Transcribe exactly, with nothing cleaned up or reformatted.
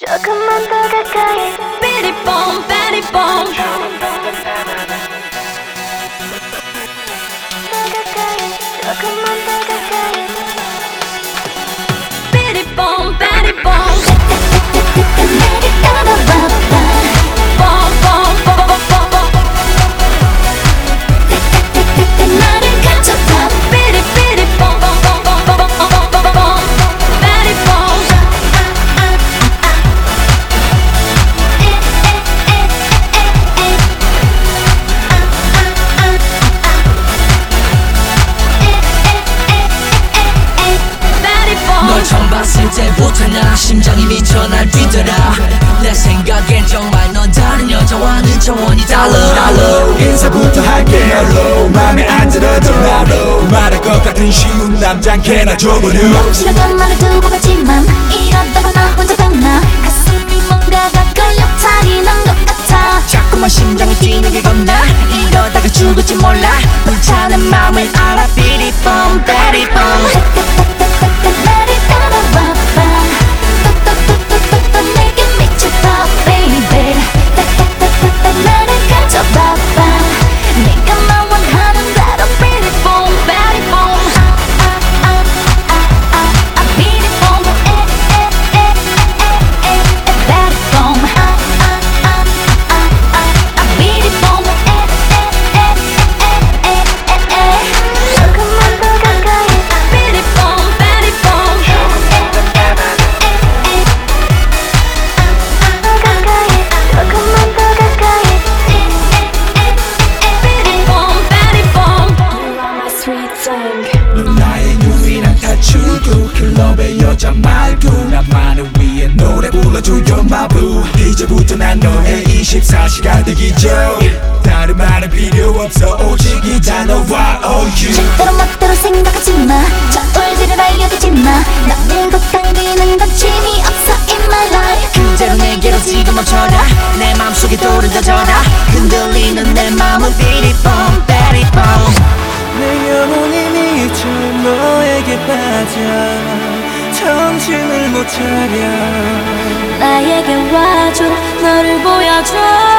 조금만 더 가까이 삐리뽕 삐리뽕 더 가까이 조금만 더 가까이 삐리뽕 삐리뽕 내게 따라와봐 나를 가져봐 삐리삐리뽕 널 처음 봤을 때부터 나 심장이 미쳐 날 뛰더라. 내 생각엔 정말 넌 다른 여자와는 차원이 달라. 인사부터 할게 hello 맘에 안 들어도 나로 말할 것 같은 쉬운 남잔 개나 줘버려. 싫어도 말을 두고 갔지만 이러다가 나 혼자 됐나 가슴이 뭔가가 끌려 차리는 것 같아 자꾸만 심장이 뛰는 게 겁나. 이러다가 죽을지 몰라. 불타는 마음을 알아. 삐리뽕 삐리뽕 나를 따라와봐 또또또또또 내게 미쳐봐 baby 나를 가져봐봐 네가 나 원하는 대로 beautiful beautiful I'm beautiful beautiful I'm beautiful 조금만 더 가까이 삐리뽕 삐리뽕 조금만 더 가까이 삐리뽕 삐리뽕 넌 나의 유일한 탈출구 클럽의 여자 말고 나만을 위해 노래 불러줘 You're my boo. 이제부터 난 너의 이십사 시간 대기죠. 다른 말은 필요 없어 오직 이 단어와 oh you. 절대로 멋대로 생각하지마 자울지를 알려주지마 나를 곧 당기는 건 재미없어 in my life 그대로 내게로 지금 멈춰라. 내 맘속에 돌을 던져라. 흔들리는 내 마음은 삐리뽕 삐리뽕 내 영혼이 미쳐 너에게 빠져 정신을 못 차려 나에게 와줘 너를 보여줘